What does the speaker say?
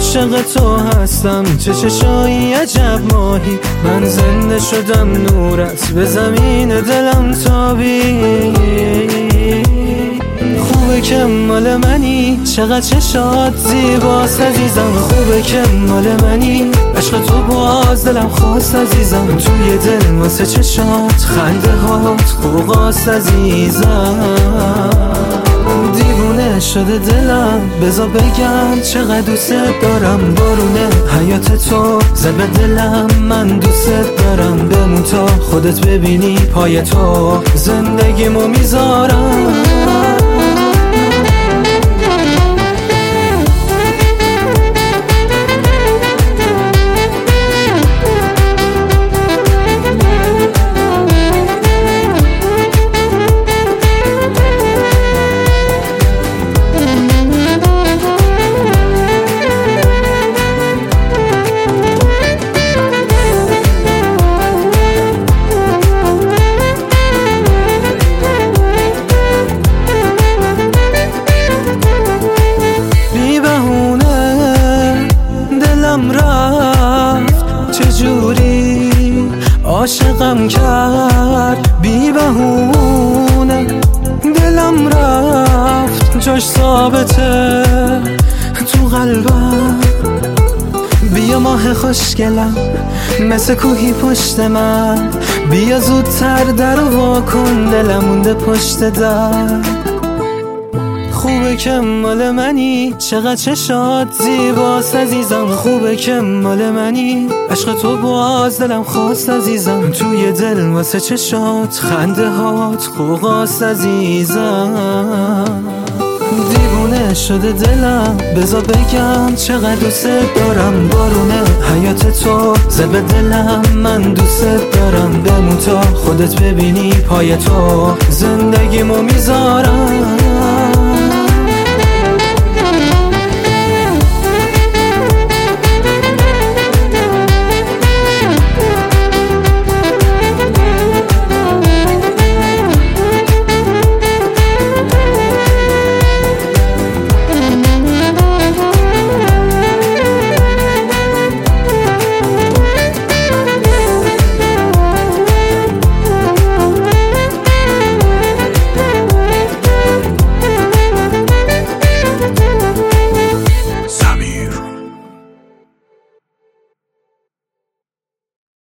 عاشق تو هستم، چه چشایی عجب ماهی، من زنده شدم نورت به زمین دلم تابی. خوبه که مال منی، چقدر چشات زیباست عزیزم، خوبه که مال منی، عشق تو باز دلم خواست عزیزم، توی دل واسه چشات خنده هات قوقاست عزیزم. دیوونه شده دلم، بذار بگم چقدر دوست دارم، بارونه حیات تو زد به دلم، من دوست دارم بمون تا خودت ببینی پای تو زندگیمو میذارم. چجوری عاشقم کرد بی بهونه، دلم رفت جاش ثابته تو قلبم. بیا ماه خوشگلم مثل کوهی پشت من، بیا زودتر در وا کن دلم مونده پشت در. خوبه که مال منی، چقدر چشات زیباست عزیزم، خوبه که مال منی، عشق تو باز دلم خواست عزیزم، توی دل واسه چشات خنده هات قوقاست عزیزم. دیوونه شده دلم، بذار بگم چقدر دوست دارم، بارونه حیات تو زد به دلم، من دوست دارم بمون تا خودت ببینی پای تو زندگیمو میذارم.